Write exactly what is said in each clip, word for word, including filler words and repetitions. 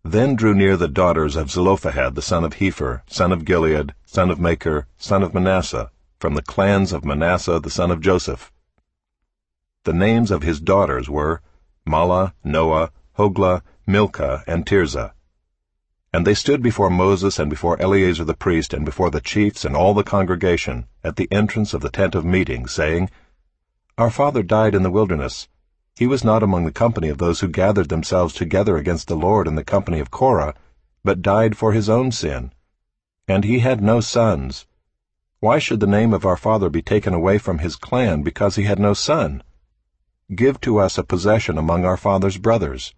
Then drew near the daughters of Zelophehad the son of Hepher, son of Gilead, son of Machir, son of Manasseh, from the clans of Manasseh the son of Joseph. The names of his daughters were Mahlah, Noah, Hoglah, Milcah, and Tirzah. And they stood before Moses and before Eleazar the priest and before the chiefs and all the congregation at the entrance of the tent of meeting, saying, Our father died in the wilderness. He was not among the company of those who gathered themselves together against the Lord in the company of Korah, but died for his own sin. And he had no sons. Why should the name of our father be taken away from his clan because he had no son? Give to us a possession among our father's brothers.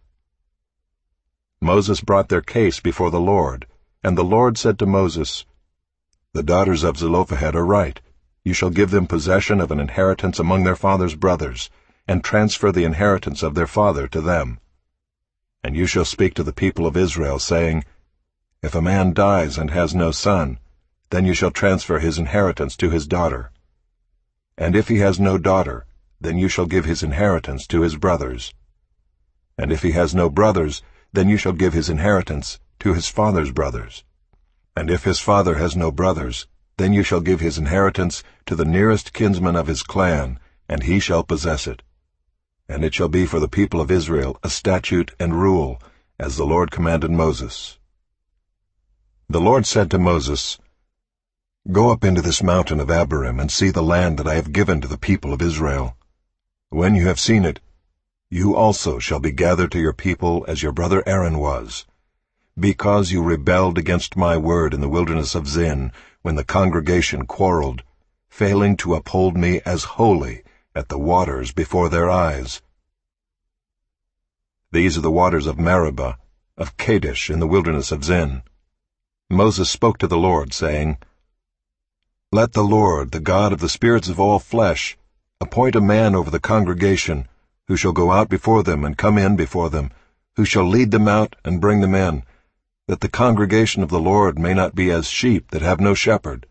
Moses brought their case before the Lord, and the Lord said to Moses, The daughters of Zelophehad are right. You shall give them possession of an inheritance among their father's brothers, and transfer the inheritance of their father to them. And you shall speak to the people of Israel, saying, If a man dies and has no son, then you shall transfer his inheritance to his daughter. And if he has no daughter, then you shall give his inheritance to his brothers. And if he has no brothers, then you shall give his inheritance to his father's brothers. And if his father has no brothers, then you shall give his inheritance to the nearest kinsman of his clan, and he shall possess it. And it shall be for the people of Israel a statute and rule, as the Lord commanded Moses. The Lord said to Moses, Go up into this mountain of Abarim, and see the land that I have given to the people of Israel. When you have seen it, you also shall be gathered to your people as your brother Aaron was, because you rebelled against my word in the wilderness of Zin, when the congregation quarreled, failing to uphold me as holy at the waters before their eyes. These are the waters of Meribah, of Kadesh in the wilderness of Zin. Moses spoke to the Lord, saying, Let the Lord, the God of the spirits of all flesh, appoint a man over the congregation, who shall go out before them and come in before them, who shall lead them out and bring them in, that the congregation of the Lord may not be as sheep that have no shepherd.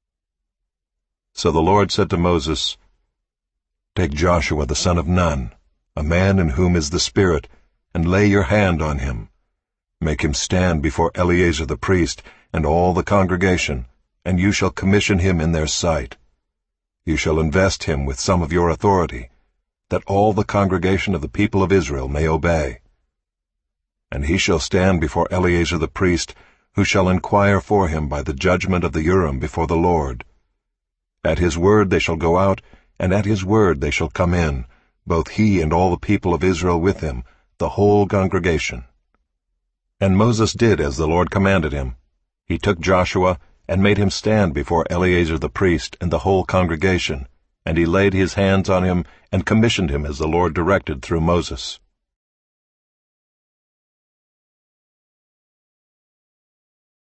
So the Lord said to Moses, Take Joshua the son of Nun, a man in whom is the Spirit, and lay your hand on him. Make him stand before Eleazar the priest and all the congregation, and you shall commission him in their sight. You shall invest him with some of your authority, that all the congregation of the people of Israel may obey. And he shall stand before Eleazar the priest, who shall inquire for him by the judgment of the Urim before the Lord. At his word they shall go out, and at his word they shall come in, both he and all the people of Israel with him, the whole congregation. And Moses did as the Lord commanded him. He took Joshua, and made him stand before Eleazar the priest and the whole congregation, and he laid his hands on him, and commissioned him as the Lord directed through Moses.